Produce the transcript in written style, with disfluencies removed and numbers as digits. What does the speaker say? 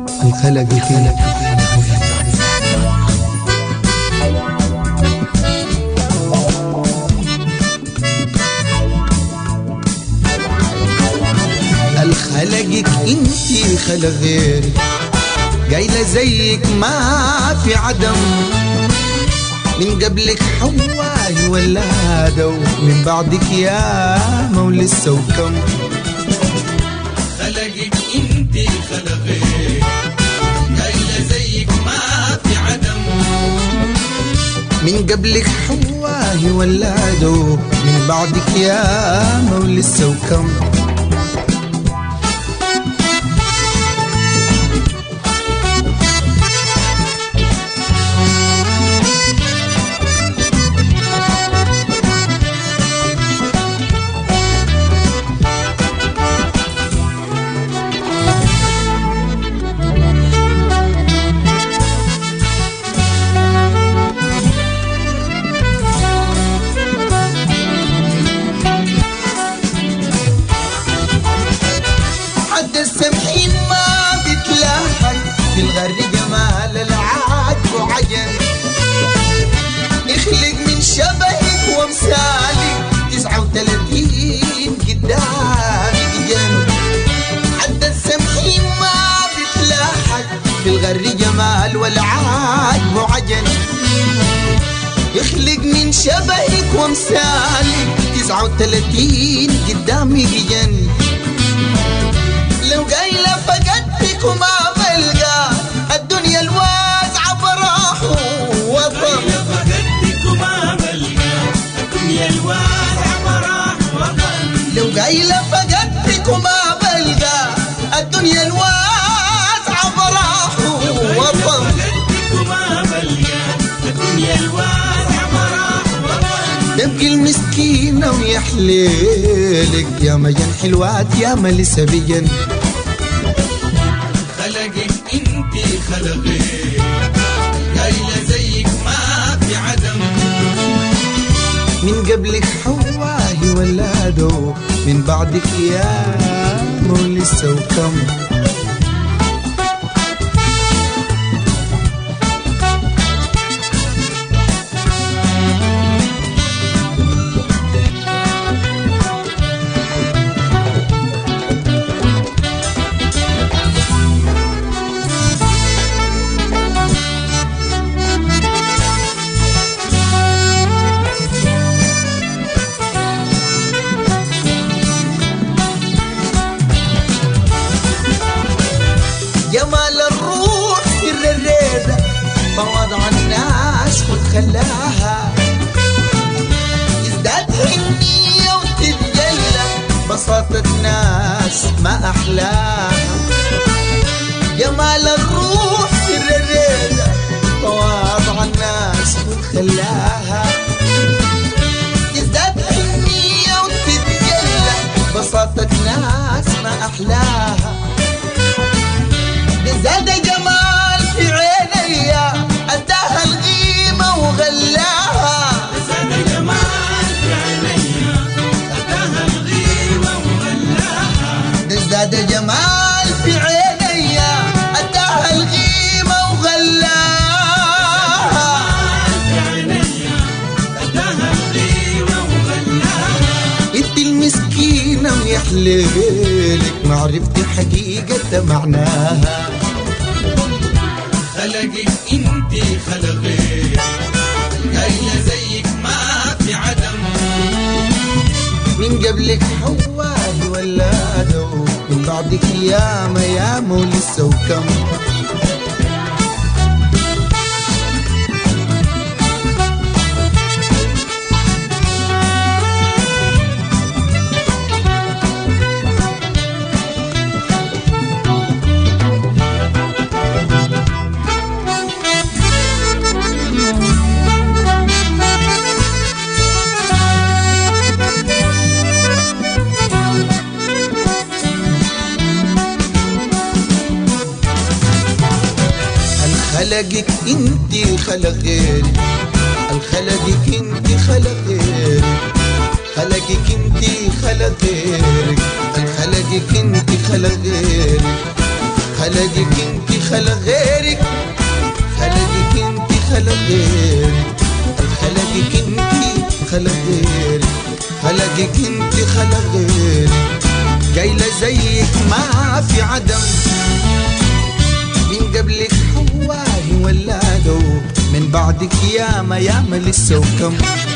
الخلق فيك الخلقك انتي خلق غيري قايلة زيك ما في عدم من قبلك حواي ولادة ومن بعدك يا ولسه وكم خلقك انتي خلق غيري قايلة زيك ما في عدم من قبلك حواي ولادة ومن بعدك يا ولسه وكم السمحين ما بتلاحق في الغر جمال العاد وعجن يخلق من شبهك وامثالك 39 قدامك جن حد السمحين ما بتلاحق في الغر جمال والعاد وعجن يخلق من شبهك وامثالك 39 قدامك جن لو قايلة فقدتك وما بلقى الدنيا الواسعة براح وطن فقدتك وما بلقى الدنيا الواسعة براح وطن لو قايلة فقدتك وما بلقى الدنيا الواسعة براح وطن فقدتك وما بلقى الدنيا الواسعة براح وطن تبقي المسكينة ويحليلك يا مجن حلوات يا ملسة بجن خلقك انتي خلق غيري قايلة زيك ما في عدم من قبلك حواي ولادو من بعدك يا ولسه وكم جمال الروح سر الريدة فوضع الناس وتخلاها يزداد حنية وتتجلى بساطة الناس ما أحلاها جمال الروح سر الريدة فوضع الناس وتخلاها يزداد حنية وتتجلى بساطة الناس ما أحلاها زاد جمال في عينيا أداها القيمة وغلاها زاد جمال في عينيا أداها القيمة وغلاها زاد جمال في عينيا أداها القيمة وغلاها في عينيا أداها القيمة وغلاها انت المسكينة ويحليلك ما عرفتي حقيقة معناها خلقك انتي خلق غيري قايلة زيك ما في عدم من قبلك حواي ولادو من بعدك ياما ولسه وكم خلقك انتي خلق غيري الخلقك انتي خلق غيري خلقك انتي خلق غيرك الخلقك انتي خلق غيرك خلقك انت خلق غيرك، خلقك انت خلق غيرك، خلقك انت خلق غيرك، خلقك انت خلق غيرك، قايلة زيك ما في عدم، من قبلك حواي ولادوا، من بعدك ياما ياما لسه وكم.